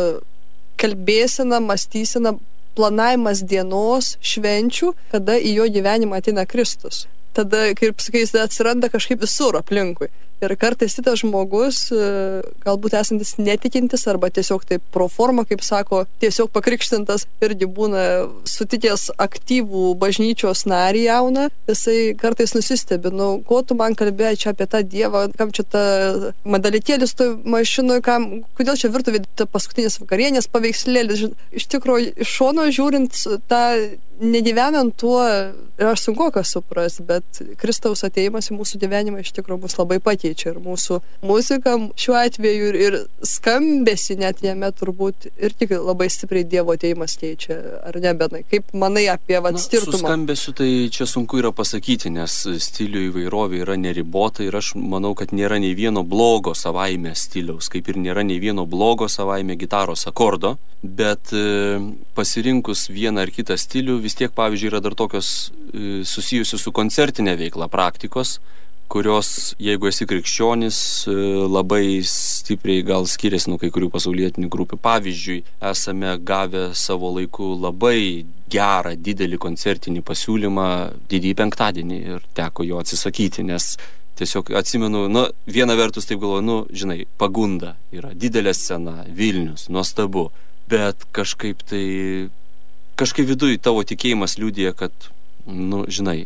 [SPEAKER 5] kalbėsena, mąstysena, planavimas dienos, švenčių, kada į jo gyvenimą ateina Kristus. Tada, kaip sakai, jis atsiranda kažkaip visur aplinkui. Ir kartais šitas žmogus, galbūt esantis netikintis arba tiesiog taip pro formą, kaip sako, tiesiog pakrikštintas, irgi būna sutikęs aktyvų bažnyčios narį jauną, jisai kartais nusistebi, nu, ko tu man kalbėjai čia apie tą Dievą, kam čia ta madalytėlis toj mašinoj, kam, kodėl čia virtuvė ta paskutinės vakarienės paveikslėlis. Iš tikrųjų, iš šono žiūrint, tą negyvenant tuo, yra sunku kas supras, bet Kristaus atėjimas į mūsų gyvenimą iš tikrųjų mus labai pakeičia ir mūsų muzika šiuo atveju ir, ir skambesi net jame turbūt ir tik labai stipriai Dievo atėjimas keičia, ar ne, Benai? Kaip manai apie vat, skirtumą?
[SPEAKER 6] Su skambesiu tai čia sunku yra pasakyti, nes stilių įvairovė yra neribota ir aš manau, kad nėra nei vieno blogo savaime stiliaus, kaip ir nėra nei vieno blogo savaime gitaros akordo, bet e, pasirinkus vieną ar kitą stilių, vis tiek, pavyzdžiui, yra dar tokios e, susijusios su koncertinė veikla praktikos, kurios, jeigu esi krikščionis, e, labai stipriai gal skiriasi nuo kai kurių pasaulietinių grupių. Pavyzdžiui, esame gavę savo laiku labai gerą, didelį koncertinį pasiūlymą didįjį penktadienį ir teko jo atsisakyti, nes tiesiog atsimenu, nu, viena vertus taip galvoju, nu, žinai, pagunda yra, didelė scena, Vilnius, nuostabu, bet kažkaip tai, kažkaip viduj tavo tikėjimas liudija, kad, nu, žinai,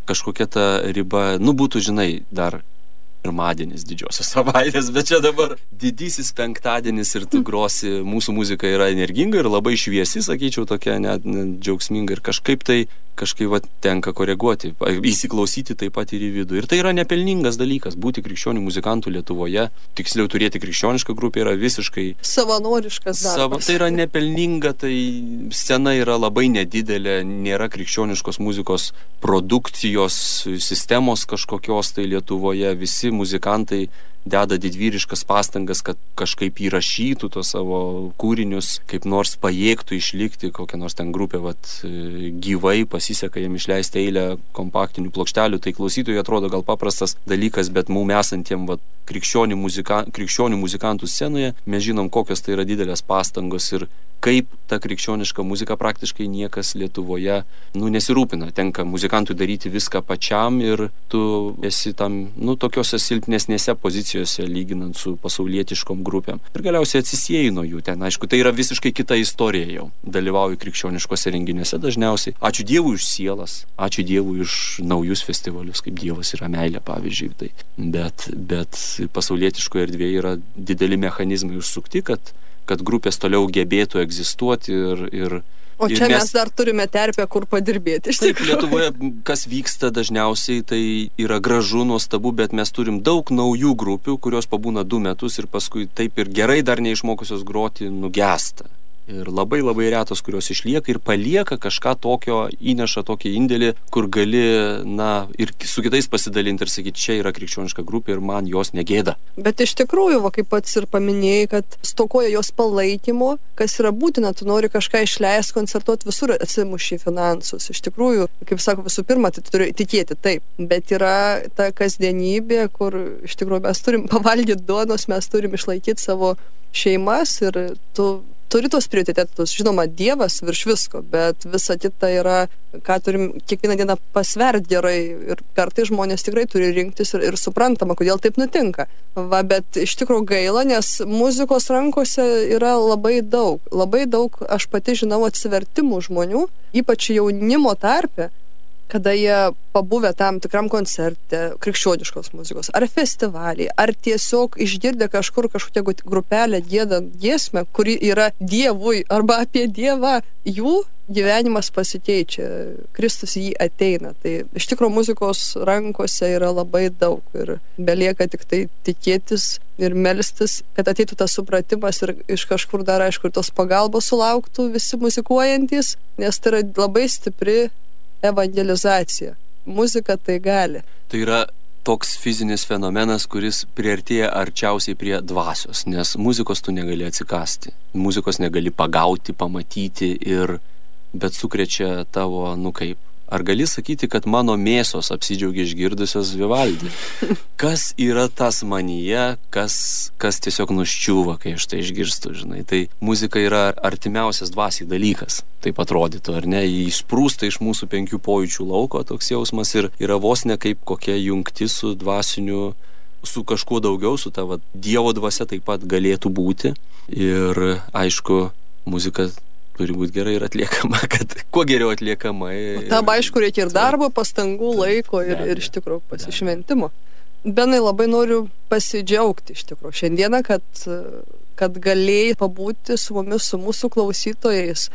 [SPEAKER 6] kažkokia ta riba, nu būtų, žinai, dar pirmadienis didžiosios savaitės, bet čia dabar didysis penktadienis ir tu grosi, mūsų muzika yra energinga ir labai šviesi, sakyčiau, tokia net, net džiaugsminga ir kažkaip tai kažkaip va, tenka koreguoti, įsiklausyti taip pat ir į vidų. Ir tai yra nepelningas dalykas, būti krikščionių muzikantų Lietuvoje, tiksliau turėti krikščionišką grupę yra visiškai
[SPEAKER 5] savanoriškas darbas.
[SPEAKER 6] Sava, tai yra nepelninga, tai scena yra labai nedidelė, nėra krikščioniškos muzikos produkcijos sistemos kažkokios tai Lietuvoje, visi muzikantai deda didvyriškas pastangas, kad kažkaip įrašytų to savo kūrinius, kaip nors pajėgtų išlikti, kokią nors ten grupę vat, gyvai, pasiseka jiem išleisti eilę kompaktinių plokštelių, tai klausytojui atrodo gal paprastas dalykas, bet mum esantiem vat, krikščionių, muzika, krikščionių muzikantų scenoje, mes žinom, kokios tai yra didelės pastangos ir kaip ta krikščioniška muzika praktiškai niekas Lietuvoje nu, nesirūpina. Tenka muzikantui daryti viską pačiam ir tu esi tam, nu, tokiose silpnesnėse pozicijose lyginant su pasaulietiškom grupėm. Ir galiausiai atsisieji nuo jų ten. Aišku, tai yra visiškai kita istorija jau. Dalyvauju krikščioniškose renginiuose dažniausiai. Ačiū Dievui už sielas, ačiū Dievui už naujus festivalius, kaip Dievas yra meilė, pavyzdžiui. Tai. Bet, bet pasaulietiškoje erdvėje yra dideli mechanizmai užsukti, kad kad grupės toliau gebėtų egzistuoti ir... ir
[SPEAKER 5] o čia
[SPEAKER 6] ir
[SPEAKER 5] mes, mes dar turime terpę, kur padirbėti.
[SPEAKER 6] Taip, Lietuvoje, kas vyksta dažniausiai, tai yra gražu, nuostabu, bet mes turim daug naujų grupių, kurios pabūna du metus ir paskui taip ir gerai dar neišmokusios groti nugesta. Ir labai labai retos, kurios išlieka ir palieka kažką tokio, įneša tokį indėlį, kur gali, na, ir su kitais pasidalinti ir sakyti, čia yra krikščioniška grupė ir man jos negėda.
[SPEAKER 5] Bet iš tikrųjų, va, kaip pats ir paminėjai, kad stokoja jos palaikymo, kas yra būtina, tu nori kažką išleisti, koncertuoti, visur atsimuši finansus. Iš tikrųjų, kaip sako, visų pirma, tai tu turi tikėti, taip, bet yra ta kasdienybė, kur iš tikrųjų mes turim pavalgyti duonos, mes turim išlaikyti savo šeimas ir tu turi tos prioritetus, žinoma, Dievas virš visko, bet visa kita yra, ką turim kiekvieną dieną pasverti gerai ir kartai žmonės tikrai turi rinktis ir, ir suprantama, kodėl taip nutinka. Va, bet iš tikrųjų gaila, nes muzikos rankose yra labai daug, labai daug, aš pati žinau, atsivertimų žmonių, ypač jaunimo tarpe, kada jie pabuvę tam tikram koncerte krikščioniškos muzikos, ar festivalį, ar tiesiog išgirdę kažkur kažkokią grupelę giedant giesmę, kuri yra Dievui arba apie Dievą, jų gyvenimas pasikeičia, Kristus jį ateina. Tai iš tikrųjų muzikos rankose yra labai daug ir belieka tik tai tikėtis ir melstis, kad ateitų tas supratimas ir iš kažkur dar, aišku, ir tos pagalbos sulauktų visi muzikuojantys, nes tai yra labai stipri evangelizacija. Muzika tai gali.
[SPEAKER 6] Tai yra toks fizinis fenomenas, kuris priartėja arčiausiai prie dvasios, nes muzikos tu negali atsikasti. Muzikos negali pagauti, pamatyti ir bet sukrečia tavo, nu kaip. Ar gali sakyti, kad mano mėsos apsidžiaugia išgirdusios Vivaldį? Kas yra tas manyje, kas, kas tiesiog nuščiūva, kai aš tai išgirstu, žinai. Tai muzika yra artimiausias dvasiai dalykas, taip atrodytų, ar ne? Jį išsprūsta iš mūsų penkių pojūčių lauko toks jausmas ir yra vos ne kaip kokia jungtis su dvasiniu, su kažkuo daugiau, su ta va, Dievo dvasia taip pat galėtų būti. Ir aišku, muzika turi būti gerai ir atliekama, kad kuo geriau atliekama.
[SPEAKER 5] Tam aišku reikia ir darbo, pastangų, laiko ir, ir iš tikrųjų pasišventimo. Benai, labai noriu pasidžiaugti iš tikrųjų šiandieną, kad, kad galėjai pabūti su mumis, su mūsų klausytojais,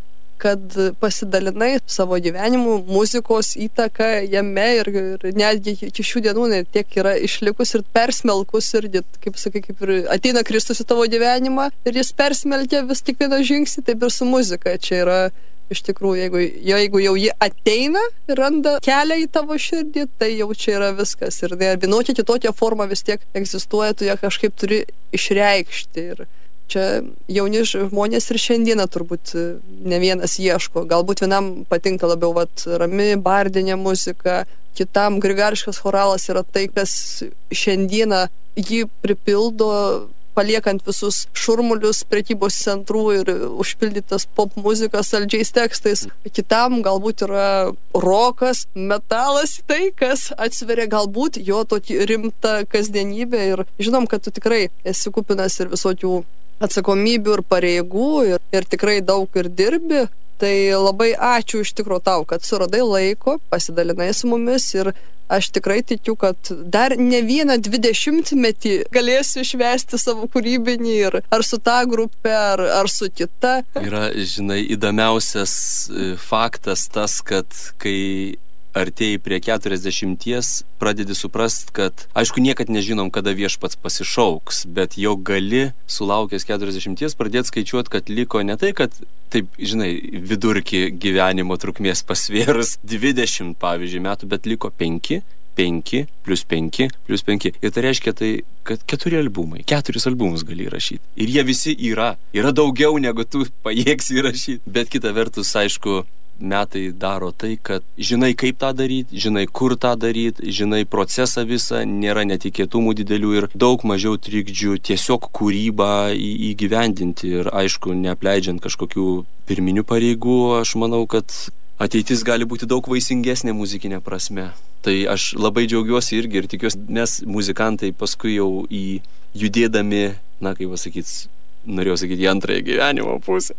[SPEAKER 5] kad pasidalinai savo gyvenimu, muzikos įtaką jame ir, ir netgi iki šių dienų net tiek yra išlikus ir persmelkus ir, kaip sakai, kaip ir ateina Kristus į tavo gyvenimą ir jis persmelkia vis tik vieną žingsnį, taip ir su muzika. Čia yra iš tikrųjų, jeigu, jeigu jau ji ateina ir randa kelią į tavo širdį, tai jau čia yra viskas. Ir ne, vienokia kitokia forma vis tiek egzistuoja, tu ją kažkaip turi išreikšti. Ir čia jauni žmonės ir šiandieną turbūt ne vienas ieško. Galbūt vienam patinka labiau vat, rami bardinė muzika, kitam grigališkas choralas yra tai, kas šiandieną jį pripildo, paliekant visus šurmulius prekybos centrų ir užpildytas pop muzika saldžiais tekstais. Kitam galbūt yra rokas, metalas, tai, kas atsveria galbūt jo tokį rimtą kasdienybę ir žinom, kad tu tikrai esi kupinas ir visokių atsakomybių ir pareigų ir, ir tikrai daug ir dirbi, Tai labai ačiū iš tikrųjų tau, kad suradai laiko, pasidalinai su mumis ir aš tikrai tikiu, kad dar ne vieną dvidešimtmetį galėsiu švęsti savo kūrybinį ir ar su ta grupė, ar, ar su kita.
[SPEAKER 6] Yra, žinai, įdomiausias faktas tas, kad kai artėjai prie keturiasdešimties, pradedi suprast, kad, aišku, niekad nežinom, kada viešpats pasišauks, bet jau gali, sulaukęs keturiasdešimties, pradėti skaičiuoti, kad liko ne tai, kad, taip, žinai, vidurkį gyvenimo trukmės pasvėrus dvidešimt, pavyzdžiui, metų, bet liko penki, penki, plus penki, plus penki. Ir tai reiškia tai, kad keturi albumai, keturis albumus gali įrašyti. Ir jie visi yra. Yra daugiau, negu tu pajėgsi įrašyti. Bet kita vertus, aišku, metai daro tai, kad žinai, kaip tą daryti, žinai, kur tą daryti, žinai procesą visą, nėra netikėtumų didelių ir daug mažiau trikdžių, tiesiog kūrybą įgyvendinti ir, aišku, neapleidžiant kažkokių pirminių pareigų, aš manau, kad ateitis gali būti daug vaisingesnė muzikinė prasme. Tai aš labai džiaugiuosi irgi ir tikiuosi, mes muzikantai paskui jau į judėdami, na, kaip pasakyti, norėjau sakyti, į antrąją gyvenimo pusę.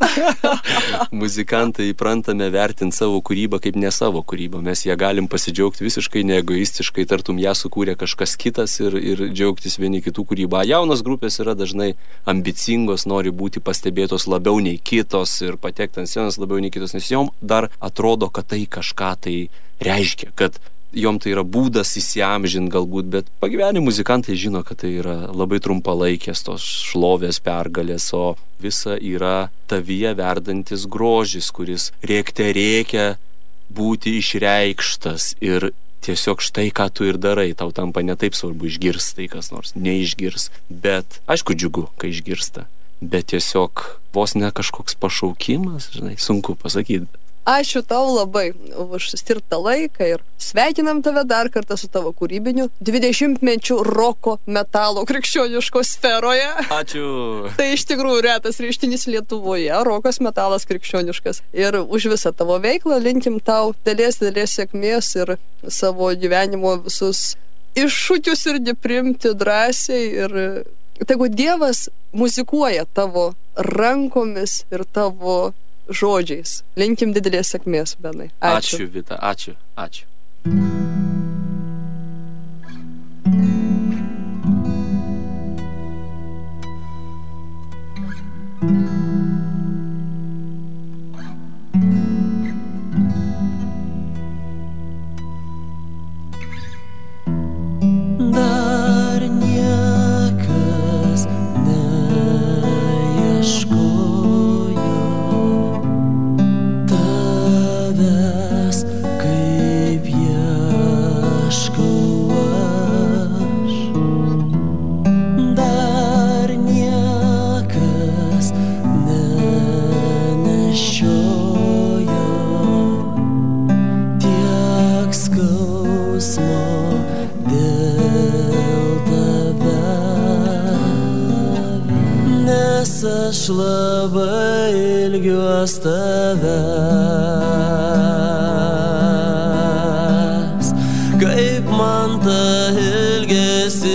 [SPEAKER 6] Muzikantai įprantame vertinti savo kūrybą kaip ne savo kūrybą. Mes ją galim pasidžiaugti visiškai neegoistiškai, tartum ją sukūrė kažkas kitas ir, ir džiaugtis vieni kitų kūrybą. Jaunos grupės yra dažnai ambicingos, nori būti pastebėtos labiau nei kitos ir patekti ant scenos labiau nei kitos, nes jom dar atrodo, kad tai kažką tai reiškia, kad jom tai yra būdas įsiamžinti galbūt, bet pagyvenę muzikantai žino, kad tai yra labai trumpalaikės tos šlovės pergalės, o visa yra tavyje verdantis grožis, kuris rėkte rėkia būti išreikštas ir tiesiog štai, ką tu ir darai, tau tampa ne taip svarbu išgirs tai kas nors, neišgirs, bet aišku džiugu, kai išgirsta, bet tiesiog vos ne kažkoks pašaukimas, žinai, sunku pasakyti.
[SPEAKER 5] Ačiū tau labai už skirtą laiką ir sveikinam tave dar kartą su tavo kūrybiniu dvidešimtmečiu roko metalo krikščioniško sferoje.
[SPEAKER 6] Ačiū.
[SPEAKER 5] Tai iš tikrųjų retas reiškinys Lietuvoje, rokas metalas krikščioniškas. Ir už visą tavo veiklą linkim tau dėlės, dėlės sėkmės ir savo gyvenimo visus iššūkius irgi priimti drąsiai ir tegu Dievas muzikuoja tavo rankomis ir tavo žodžiais. Linkim didelės sėkmės, Benai. Ačiū.
[SPEAKER 6] Ačiū, Vita. Ačiū. Ačiū.
[SPEAKER 7] Dar niekas neieško aš labai ilgiuos tavęs, kaip man ta ilgesi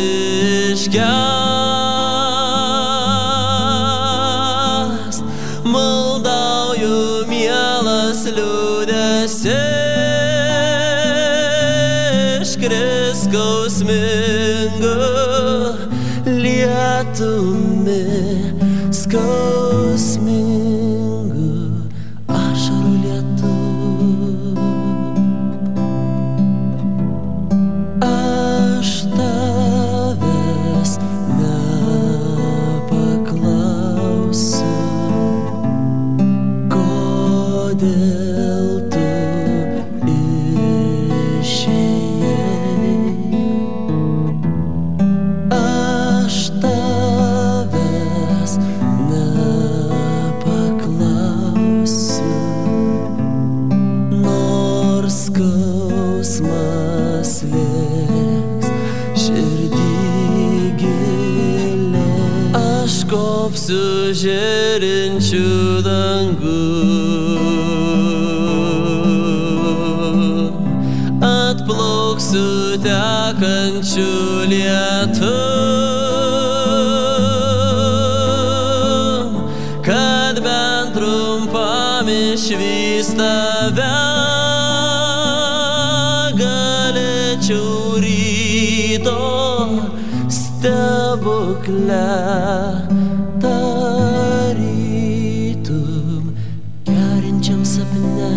[SPEAKER 7] iškęst, maldauju mielas liūdesiai, iškris skausmingu lietumi. Skausmingu ašarų lietų. Aš tavęs nepaklausiu, kodėl tu išėjai. Aš tavęs nepaklausiu, nors skausmas liks širdį giliai. Aš kopsiu žėrinčių dangų, atplauksiu tekančių lietų, kad bent trumpam
[SPEAKER 8] man išvys tave, galėčiau ryto stebuklę tarytum kerinčiam sapne.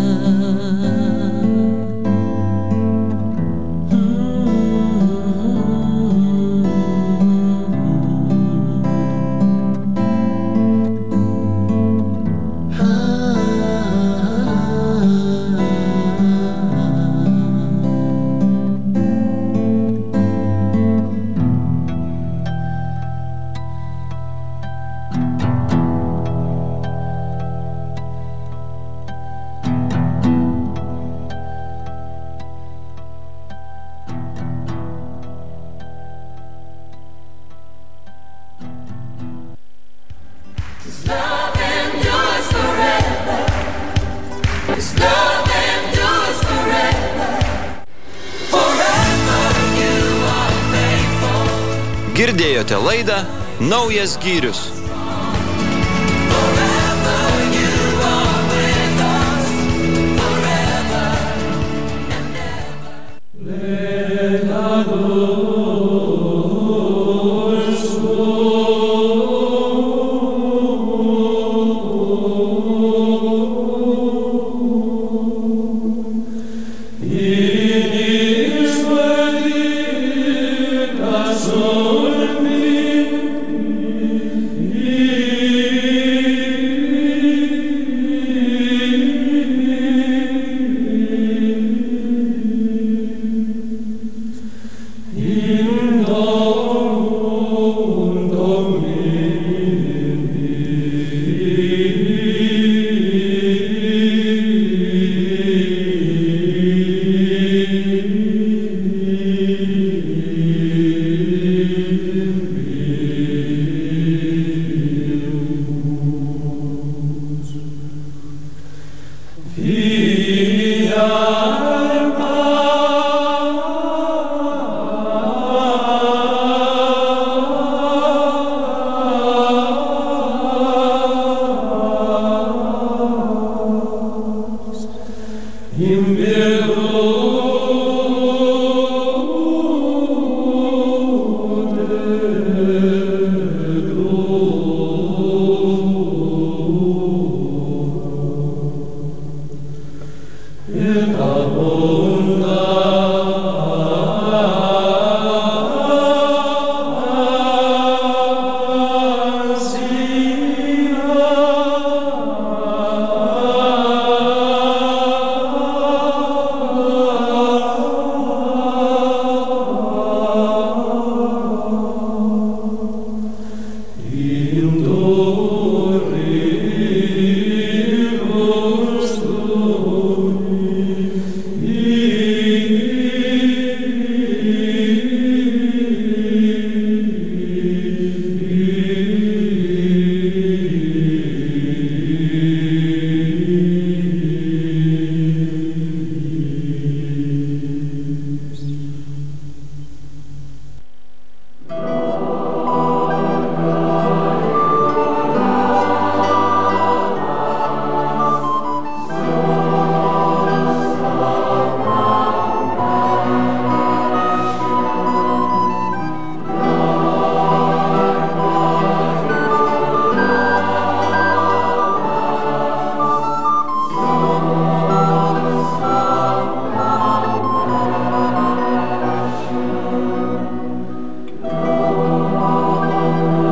[SPEAKER 2] Girdėjote laidą Naujas Gyrius.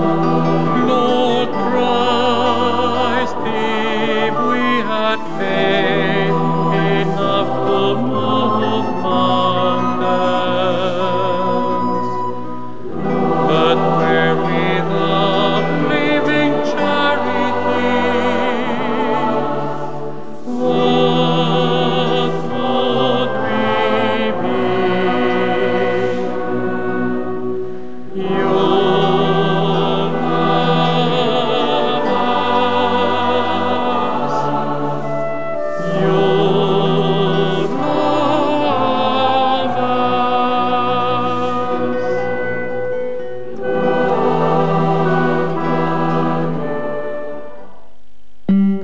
[SPEAKER 9] Lord Christ, if we had faith,